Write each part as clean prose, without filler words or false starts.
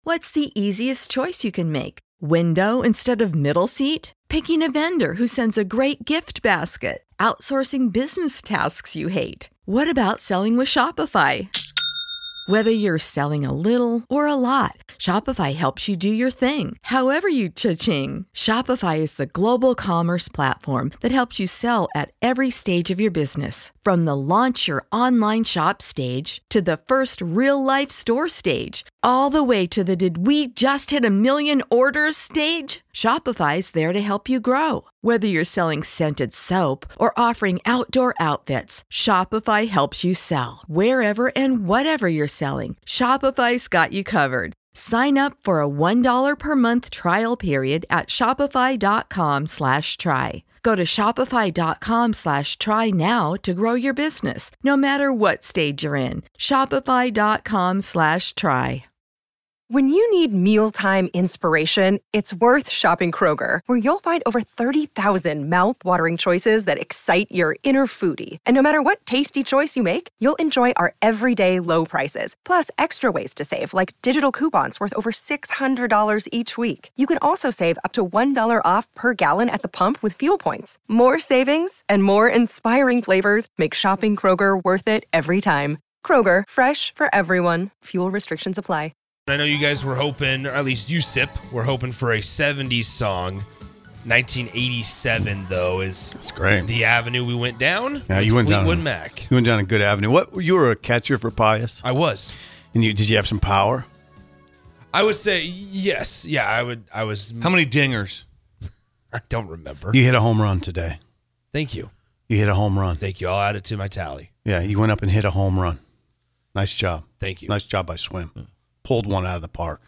What's the easiest choice you can make? Window instead of middle seat? Picking a vendor who sends a great gift basket? Outsourcing business tasks you hate? What about selling with Shopify? Whether you're selling a little or a lot, Shopify helps you do your thing, however you cha-ching. Shopify is the global commerce platform that helps you sell at every stage of your business. From the launch your online shop stage to the first real-life store stage, all the way to the did we just hit a million orders stage. Shopify's there to help you grow. Whether you're selling scented soap or offering outdoor outfits, Shopify helps you sell. Wherever and whatever you're selling, Shopify's got you covered. Sign up for a $1 per month trial period at shopify.com/try. Go to shopify.com/try now to grow your business, no matter what stage you're in. Shopify.com/try. When you need mealtime inspiration, it's worth shopping Kroger, where you'll find over 30,000 mouth-watering choices that excite your inner foodie. And no matter what tasty choice you make, you'll enjoy our everyday low prices, plus extra ways to save, like digital coupons worth over $600 each week. You can also save up to $1 off per gallon at the pump with fuel points. More savings and more inspiring flavors make shopping Kroger worth it every time. Kroger, fresh for everyone. Fuel restrictions apply. I know you guys were hoping, or at least you, Sip, were hoping for a 70s song. 1987, though, is great. The avenue we went down. Yeah, you went Fleetwood down. Mac. You went down a good avenue. What? You were a catcher for Pius? I was. And did you have some power? I would say yes. Yeah, I was. How many dingers? I don't remember. You hit a home run today. Thank you. You hit a home run. Thank you. I'll add it to my tally. Yeah, you went up and hit a home run. Nice job. Thank you. Nice job by Swim. Pulled one out of the park.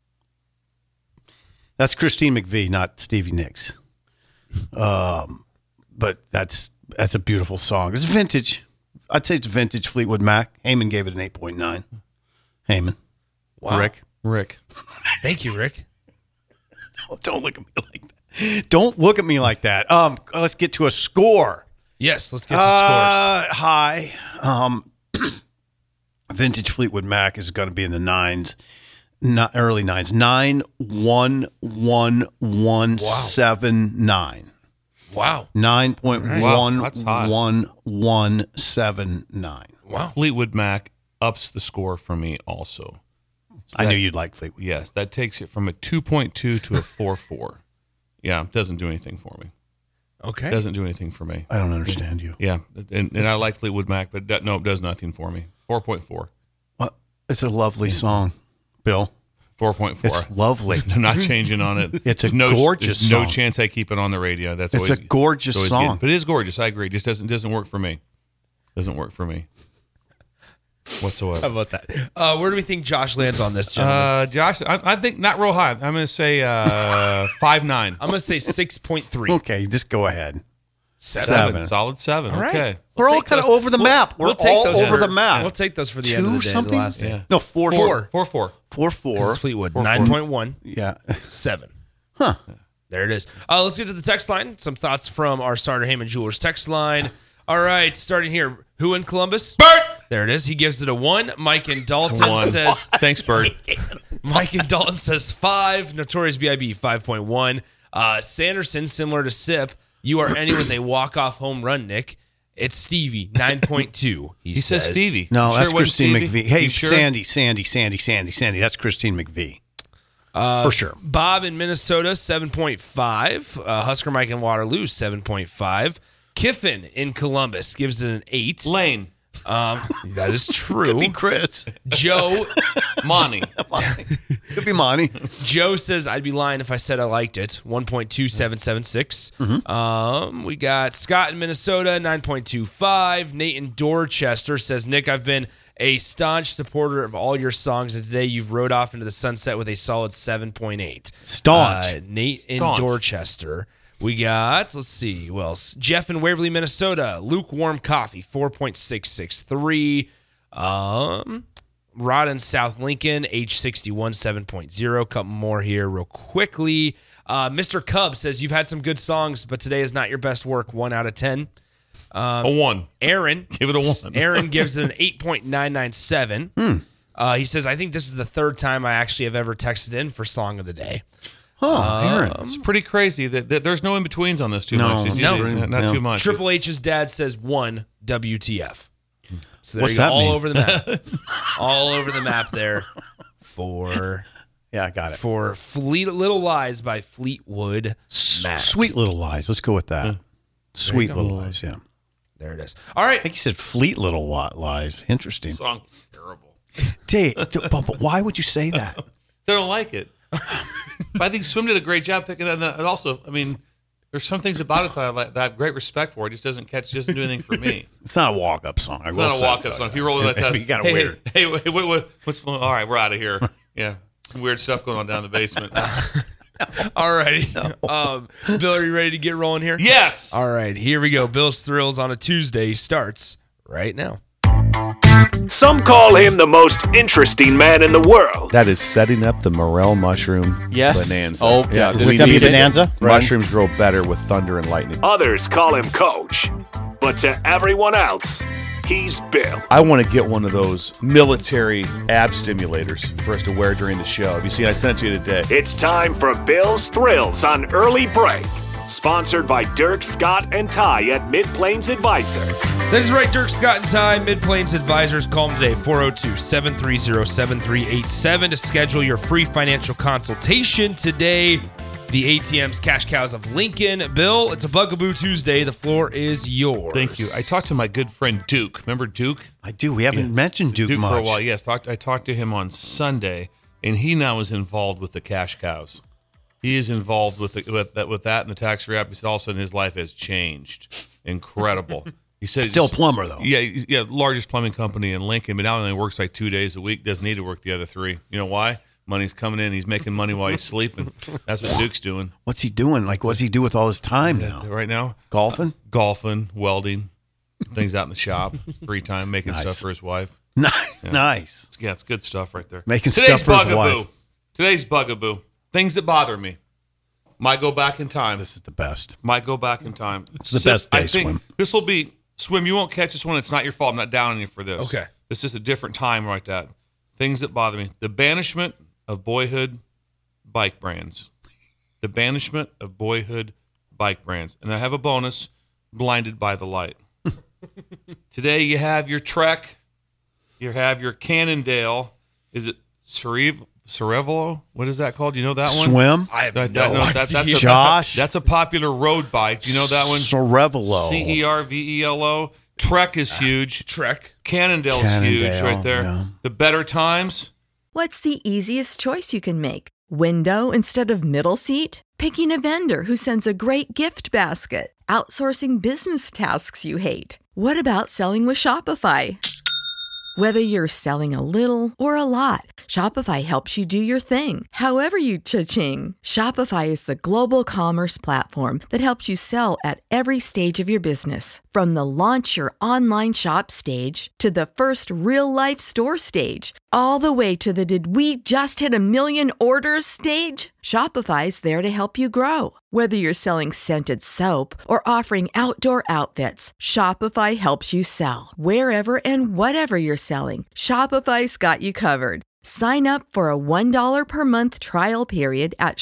That's Christine McVie, not Stevie Nicks. But that's a beautiful song. It's vintage. I'd say it's vintage Fleetwood Mac. Heyman gave it an 8.9. Heyman. Wow. Rick. Thank you, Rick. Don't look at me like that. Don't look at me like that. Let's get to a score. Yes, let's get to scores. High. Vintage Fleetwood Mac is going to be in the nines, not early nines. 9.11179. Wow. 9.11179. Wow. Fleetwood Mac ups the score for me also. So I knew you'd like Fleetwood. Yes, that takes it from a 2.2 to a 4.4. Yeah, it doesn't do anything for me. Okay. Doesn't do anything for me. I don't understand you. Yeah, and I like Fleetwood Mac, but no, it does nothing for me. 4.4. Well, it's a lovely song, Bill. 4.4. It's lovely. I'm not changing on it. It's a There's gorgeous there's song. No chance I keep it on the radio. That's It's always, a gorgeous always song. good. But it is gorgeous. I agree. It just doesn't work for me. Doesn't work for me whatsoever. How about that? Where do we think Josh lands on this, gentleman? Josh, I think not real high. I'm going to say 5.9. I'm going to say 6.3. Okay, just go ahead. 7. Solid 7. All right. Okay. We're all kind of over the map. We're all over the map. We'll take those for the end of the day. Something? The last day. Yeah. No, 4.4. 4.4. 4.4. It's Fleetwood. 4.4. 9.1. Yeah. 7. Huh. There it is. Let's get to the text line. Some thoughts from our Starter Heyman Jewelers text line. All right, starting here. Who in Columbus? Bert! There it is. He gives it a 1. Mike in Dalton 1. says... Thanks, Bert. Mike in Dalton says 5. Notorious B.I.B. 5.1. Sanderson, similar to Sip. You are any with a walk-off home run, Nick. It's Stevie, 9.2. He says Stevie. No, You that's sure it wasn't Christine Stevie? McVie. Hey, You sure? Sandy. That's Christine McVie. For sure. Bob in Minnesota, 7.5. Husker Mike in Waterloo, 7.5. Kiffin in Columbus gives it an 8. Lane. That is true. Could be Chris. Joe, Monty. Could be Monty. Joe says, I'd be lying if I said I liked it. 1.2776. We got Scott in Minnesota, 9.25. Nate in Dorchester says, Nick, I've been a staunch supporter of all your songs, and today you've rode off into the sunset with a solid 7.8. Staunch. Nate in Staunch. Dorchester. We got, let's see, who else? Jeff in Waverly, Minnesota. Lukewarm coffee, 4.663. Rod in South Lincoln, age 61, 7.0. Couple more here real quickly. Mr. Cub says, you've had some good songs, but today is not your best work. 1 out of 10. A 1. Aaron. Give it a 1. Aaron gives it an 8.997. He says, I think this is the third time I actually have ever texted in for Song of the Day. Aaron. It's pretty crazy that there's no in-betweens on this too No, much. It's no. usually not too much. Triple H's dad says 1 WTF. So there What's you go, that all mean? over the map. All over the map there for Yeah, I got it. Little Lies by Fleetwood Mac. Sweet Little Lies. Let's go with that. Sweet Little Lies, yeah. There it is. All right. I think you said Fleet Little Lies. Interesting. Song terrible. Dave, but why would you say that? They don't like it. But I think Swim did a great job picking it. And also, I mean, there's some things about it that I have great respect for. It just doesn't do anything for me. It's not a walk-up song. It's not a walk-up song. If you roll in that test, You got a hey, weird. Hey, what's going on? All right, we're out of here. Yeah, some weird stuff going on down in the basement. All righty. Bill, are you ready to get rolling here? Yes. All right. Here we go. Bill's Thrills on a Tuesday starts right now. Some call him the most interesting man in the world. That is setting up the morel mushroom bonanza. Oh, yeah. we Is it gonna be need it. bonanza? Mushrooms grow better with thunder and lightning. Others call him Coach. But to everyone else, he's Bill. I want to get one of those military ab stimulators for us to wear during the show. Have you seen? I sent it to you today. It's time for Bill's Thrills on Early Break. Sponsored by Dirk, Scott, and Ty at Mid-Plains Advisors. This is right, Dirk, Scott, and Ty, Mid-Plains Advisors. Call them today, 402-730-7387 to schedule your free financial consultation today. The ATM's Cash Cows of Lincoln. Bill, it's a Bugaboo Tuesday. The floor is yours. Thank you. I talked to my good friend Duke. Remember Duke? I do. We haven't mentioned Duke for a much. while. Yes, I talked to him on Sunday, and he now is involved with the Cash Cows. He is involved with that and the tax-free app. He said all of a sudden his life has changed. Incredible. He said Still a plumber, though. Yeah, largest plumbing company in Lincoln, but now he only works like 2 days a week. Doesn't need to work the other 3. You know why? Money's coming in. He's making money while he's sleeping. That's what Duke's doing What's he doing? Like, what's he do with all his time now? right now. Golfing? Golfing, welding, things out in the shop, free time, making stuff for his wife. Nice. It's good stuff right there. Making Today's stuff for his bugaboo. wife. Today's bugaboo. Things that bother me. Might go back in time. This is the best. Might go back in time. It's the best day, I think Swim. this will be Swim. You won't catch this one. It's not your fault. I'm not down on you for this. Okay. This is a different time like that. Things that bother me. The banishment of boyhood bike brands. The banishment of boyhood bike brands. And I have a bonus, blinded by the light. Today you have your Trek. You have your Cannondale. Is it Cerevolo? What is that called? Do you know that one? Swim? I have That- no no, idea. that's a, Josh? That's a popular road bike. Do you know that one? Cerevelo. Cervelo. Trek is huge. Trek. Cannondale's huge Cannondale, right there. yeah. The Better Times. What's the easiest choice you can make? Window instead of middle seat? Picking a vendor who sends a great gift basket? Outsourcing business tasks you hate? What about selling with Shopify? Whether you're selling a little or a lot, Shopify helps you do your thing, however you cha-ching. Shopify is the global commerce platform that helps you sell at every stage of your business. From the launch your online shop stage to the first real-life store stage, all the way to the did we just hit 1 million orders stage. Shopify's there to help you grow. Whether you're selling scented soap or offering outdoor outfits, Shopify helps you sell. Wherever and whatever you're selling, Shopify's got you covered. Sign up for a $1 per month trial period at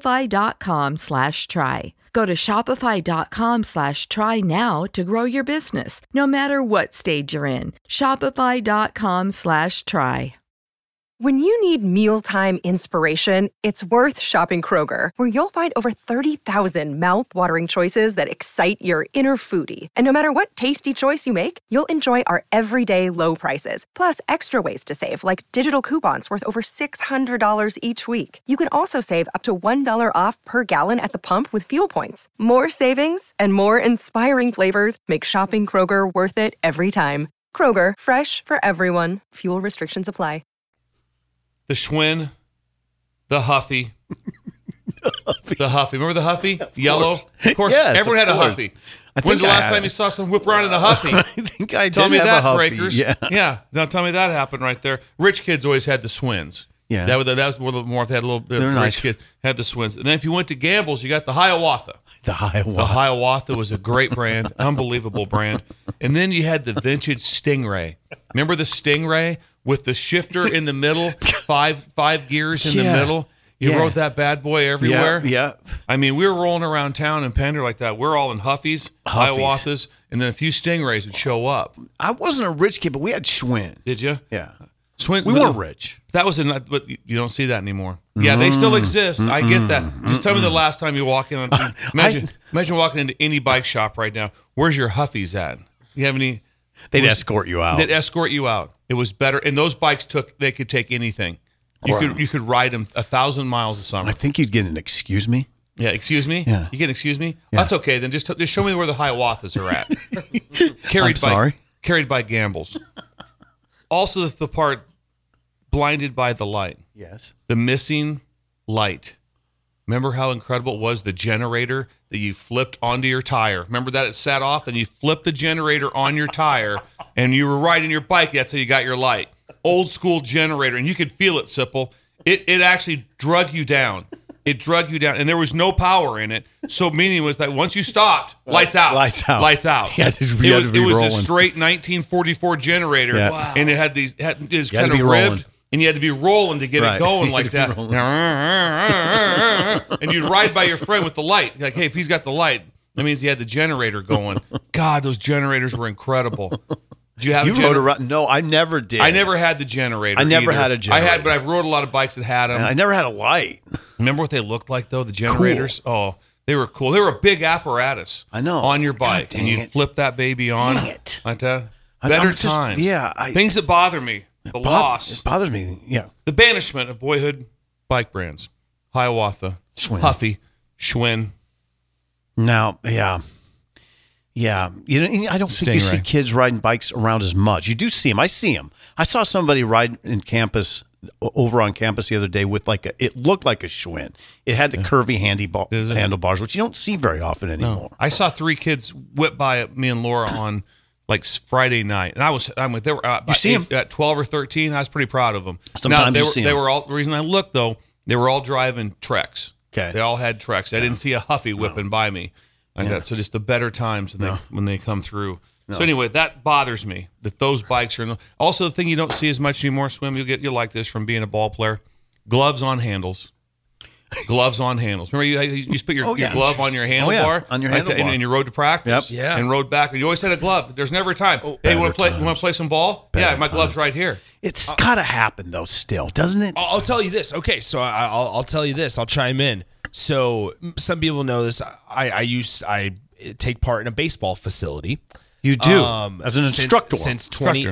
shopify.com/try. Go to shopify.com/try now to grow your business, no matter what stage you're in. Shopify.com/try. When you need mealtime inspiration, it's worth shopping Kroger, where you'll find over 30,000 mouth-watering choices that excite your inner foodie. And no matter what tasty choice you make, you'll enjoy our everyday low prices, plus extra ways to save, like digital coupons worth over $600 each week. You can also save up to $1 off per gallon at the pump with fuel points. More savings and more inspiring flavors make shopping Kroger worth it every time. Kroger, fresh for everyone. Fuel restrictions apply. The Schwinn. The Huffy. The Huffy. Remember the Huffy? Yellow? Of course. Yes, everyone of had a course. Huffy. I When's think the I last had time it. you saw someone whip around in a Huffy? I think I did Tell me have that, a Huffy. Breakers. Yeah. Now tell me that happened right there. Rich kids always had the Swins. Yeah. That was more. They had a little bit. They're of nice. Kids, had the Swins, and then if you went to Gamble's, you got the Hiawatha. The Hiawatha. The Hiawatha was a great brand, unbelievable brand. And then you had the vintage Stingray. Remember the Stingray with the shifter in the middle, five gears in the middle? You rode that bad boy everywhere. Yeah. I mean, we were rolling around town in Pender like that. We're all in Huffies, Hiawathas, and then a few Stingrays would show up. I wasn't a rich kid, but we had Schwinn. Did you? Yeah. Swin, We weren't rich. That was but you don't see that anymore. Yeah, they still exist. I get that. Just tell me the last time you walk in. Imagine walking into any bike shop right now. Where's your Huffies at? You have any? They'd escort you out. They'd escort you out. It was better, and those bikes they could take anything. You could ride them 1,000 miles a summer. I think you'd get an excuse me. Yeah, excuse me. Yeah. You get an excuse me. Yeah. That's okay. Then just show me where the Hiawathas are at. Carried by Gambles. Also, the part blinded by the light. Yes. The missing light. Remember how incredible it was, the generator that you flipped onto your tire? Remember that it sat off and you flipped the generator on your tire and you were riding your bike. That's how you got your light. Old school generator. And you could feel it, Sipple. It actually drug you down. It drug you down. And there was no power in it. So meaning was that once you stopped, lights out. Lights out. Lights out. You had to be It was a rolling. straight 1944 generator. Yeah. Wow. And it had it was You had kind to of be ribbed. rolling. And you had to be rolling to get Right. it going You like had to be that. And you'd ride by your friend with the light. Like, hey, if he's got the light, that means he had the generator going. God, those generators were incredible. Did you have You a rode around? No, I never did. I never had the generator. I never either. had a generator. But I've rode a lot of bikes that had them. And I never had a light. Remember what they looked like, though, the generators? Oh, they were cool. They were a big apparatus. I know. On your God bike. dang And you'd it. flip that baby on. Dang it. Like that. I'm Better just- times. yeah, Things that bother me. The loss. It bothers me. Yeah. The banishment of boyhood bike brands. Hiawatha. Schwinn. Huffy. Schwinn. Now, yeah. Yeah. I don't think you see Stingray. kids riding bikes around as much. You do see them. I see them. I saw somebody ride over on campus the other day with it looked like a Schwinn. It had the curvy Is it? handlebars, which you don't see very often anymore. I saw 3 kids whip by me and Laura on like Friday night, and they were You see 'em? at 12 or 13. I was pretty proud of them. Sometimes now, you see 'em. they were all. The reason I looked though, they were all driving Treks. Okay. They all had Treks. I didn't see a Huffy whipping by me like that. So just the better times when they come through. So anyway, that bothers me that those bikes are. Also, the thing you don't see as much anymore. Swim, you'll like this from being a ball player. Gloves on handles. Gloves on handles. Remember, you put your glove on your handlebar, on your like that, handlebar. and you rode to practice, Yep. Yeah. and rode back. And you always had a glove. There's never a time. Hey, you want to play some ball? Better My glove's times. right here. It's got to happen, though, still, doesn't it? I'll tell you this. Okay, so I'll tell you this. I'll chime in. So some people know this. I take part in a baseball facility. You do, as an instructor. since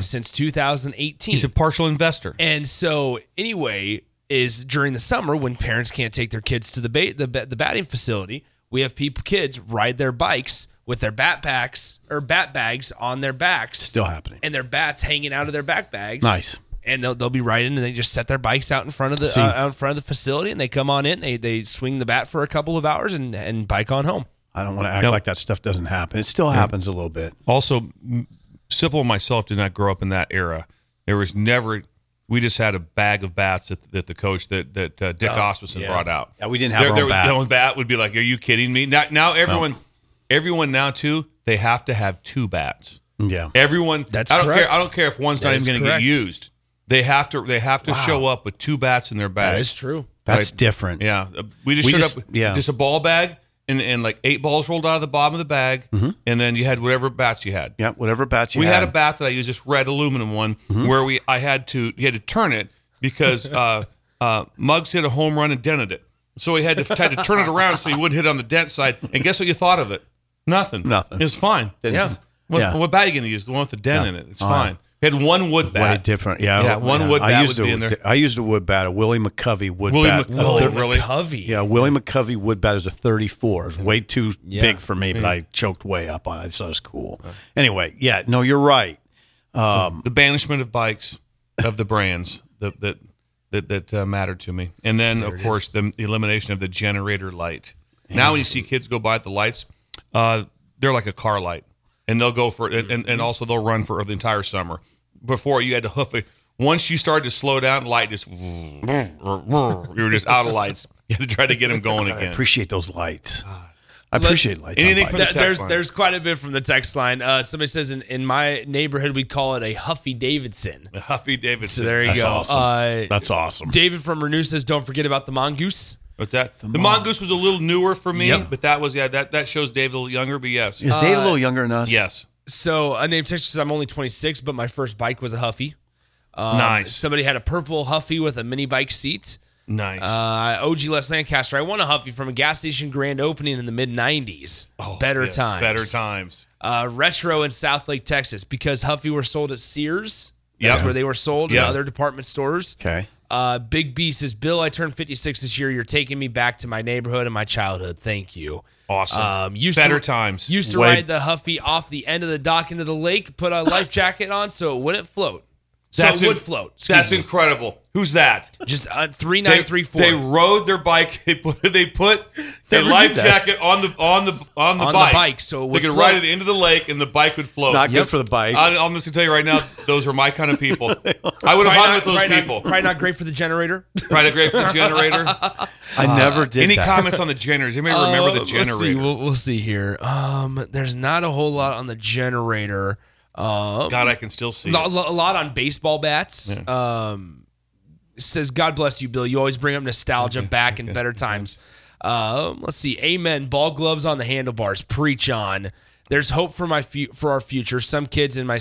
2018. He's a partial investor. And so anyway, is during the summer when parents can't take their kids to the batting facility, we have kids ride their bikes with their bat bags on their backs, Still happening. and their bats hanging out of their back bags. Nice. And they'll be riding, and they just set their bikes out in front of the facility, and they come on in. They swing the bat for a couple of hours and bike on home. I don't want to act like that stuff doesn't happen. It still happens a little bit. Also, Sybil and myself did not grow up in that era. There was never. We just had a bag of bats that the coach that Dick Osmondson brought out. Yeah, we didn't have our own bat. Their own bat would be like, "Are you kidding me?" Now everyone now too, they have to have 2 bats. Yeah. Everyone. That's I don't correct. care. I don't care if one's That not is even going to get correct. used. They have to show up with 2 bats in their bag. That is true. That's different. Yeah, we showed up with yeah. just a ball bag and like 8 balls rolled out of the bottom of the bag, and then you had whatever bats you had. Yeah, whatever bats you We had. had a bat that I used, this red aluminum one, where you had to turn it because Muggs hit a home run and dented it. So he had to turn it around so he wouldn't hit on the dent side. And guess what you thought of it? Nothing. Nothing. It was fine. Yeah. What bat are you going to use? The one with the dent in it. It's fine. It had one wood bat. Way different. Yeah. One wood bat would be in there. I used a wood bat, a Willie McCovey wood Willie bat. really? Covey. Yeah, Willie McCovey wood bat is a 34. It was way too big for me, but I choked way up on it. So it was cool. Anyway, yeah, no, you're right. The banishment of bikes, of the brands that mattered to me. And then, of course, the elimination of the generator light. Now when you see kids go by at the lights, they're like a car light. And they'll go for it, and also they'll run for the entire summer. Before, you had to hoof it. Once you started to slow down, light just you were just out of lights. You had to try to get them going I again. appreciate those lights. I appreciate lights. Anything on for bikes. the text line. There's quite a bit from the text line. Somebody says in my neighborhood we'd call it a Huffy Davidson. Huffy Davidson. So there you That's go. awesome. That's awesome. David from Renew says, don't forget about the mongoose. What's that? The mongoose was a little newer for me, Yep. but that was that shows Dave a little younger. But yes, Is Dave a little younger than us? yes, So a name text says, I'm only 26, but my first bike was a Huffy. nice, Somebody had a purple Huffy with a mini bike seat. nice. OG Les Lancaster, I won a Huffy from a gas station grand opening in the mid-90s. Better Yes, times. better times. Retro in South Lake, Texas, because Huffy were sold at Sears. That's Yep. where they were sold in Yep. other department stores. Okay. Big B says, Bill, I turned 56 this year. You're taking me back to my neighborhood and my childhood. Thank you. Awesome. Used Better to, times. Used to ride the Huffy off the end of the dock into the lake, put a life jacket on so it wouldn't float. So it would float. That's incredible. Who's that? Just 3934. They rode their bike. They put their Never life did that. jacket on the bike, so it they would could float. ride it into the lake and the bike would float. Not good for the bike. I'm just gonna tell you right now, those are my kind of people. I would have hung with those people. Probably not great for the generator. Probably a great for the generator. I never did Any that. comments on the generators? You may remember the generator. Let's see. We'll see here. There's not a whole lot on the generator. God, I can still see A it. lot on baseball bats. Says, God bless you, Bill. You always bring up nostalgia back in better times. Let's see. Amen. Ball gloves on the handlebars. Preach on. There's hope for for our future. Some kids in my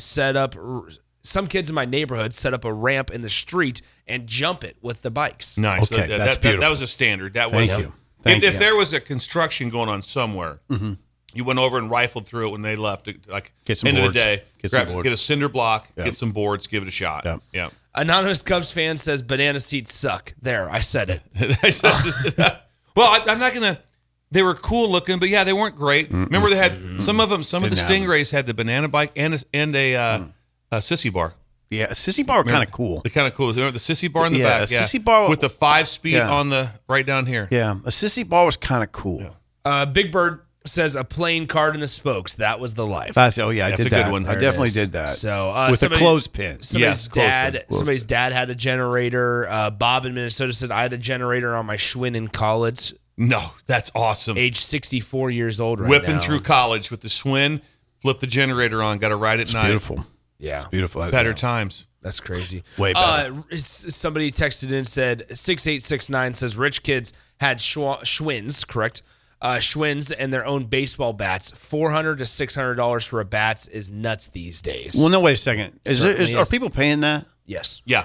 neighborhood set up a ramp in the street and jump it with the bikes. Nice. Okay, that's beautiful. That was a standard. That was. Thank you. Thank If you. there was a construction going on somewhere, you went over and rifled through it when they left. Like Get some end of boards. the day, Get some boards. get a cinder block, Yeah. get some boards, give it a shot. Yeah. Yeah. Anonymous Cubs fan says banana seats suck. There, I said it. Well, I'm not gonna. They were cool looking, but yeah, they weren't great. Remember, they had some of them. Some of the Didn't have 'em. Stingrays had the banana bike and a sissy bar. Yeah, a sissy bar kind of cool. They're kind of cool. Remember the sissy bar in the Yeah, back? a sissy bar- with the 5-speed Yeah. on the right down here. Yeah, a sissy bar was kind of cool. Big Bird says a plain card in the spokes. That was the life. I That's did a that. good one. I There it definitely is. did that. So with somebody- a clothespin. Somebody's Clothespin. Somebody's dad had a generator. Bob in Minnesota said I had a generator on my Schwinn in college. No, that's awesome. Age 64 years old right Whipping now. through college with the Schwinn, flip the generator on, got to ride at night. Beautiful. Yeah, Beautiful. Better times. that's crazy. Way better. Somebody texted in and said 6869 says rich kids had Schwinns, correct? Schwinns and their own baseball bats. $400 to $600 for a bats is nuts these days. Well, no, wait a second. Certainly Are is. people paying that? Yes. Yeah.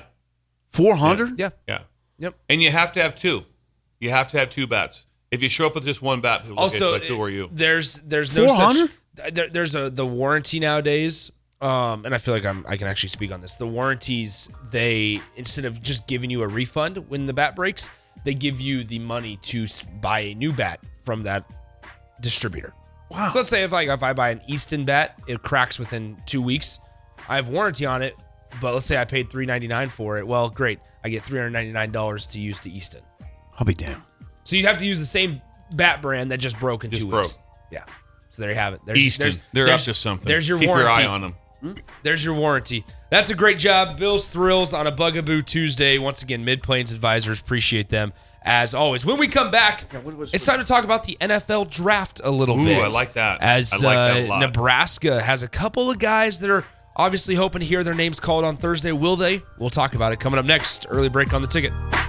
400? Yeah. Yeah. Yep. And you have to have two. You have to have two bats. If you show up with just one bat, people look at you Also, like, who are you? There's no 400? such. There's the warranty nowadays, and I feel like I can actually speak on this. The warranties, they instead of just giving you a refund when the bat breaks, they give you the money to buy a new bat from that distributor. Wow. So let's say if I buy an Easton bat, it cracks within 2 weeks. I have warranty on it, but let's say I paid $399 for it. Well, great, I get $399 to use to Easton. I'll be damned. So you have to use the same bat brand that just broke in 2 weeks. Yeah. So there you have it. Easton. They're up to something. There's your Keep warranty. your eye on them. There's your warranty. That's a great job. Bill's Thrills on a Bugaboo Tuesday. Once again, Mid-Plains Advisors. Appreciate them as always. When we come back, it's time to talk about the NFL draft a little Ooh, bit. I like that. As I like that a lot. Nebraska has a couple of guys that are obviously hoping to hear their names called on Thursday. Will they? We'll talk about it coming up next. Early break on the ticket.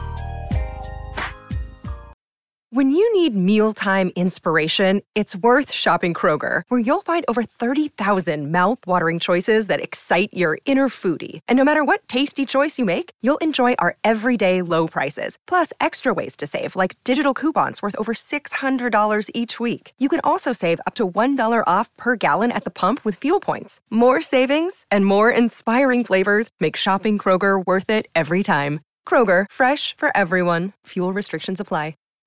When you need mealtime inspiration, it's worth shopping Kroger, where you'll find over 30,000 mouthwatering choices that excite your inner foodie. And no matter what tasty choice you make, you'll enjoy our everyday low prices, plus extra ways to save, like digital coupons worth over $600 each week. You can also save up to $1 off per gallon at the pump with fuel points. More savings and more inspiring flavors make shopping Kroger worth it every time. Kroger, fresh for everyone. Fuel restrictions apply.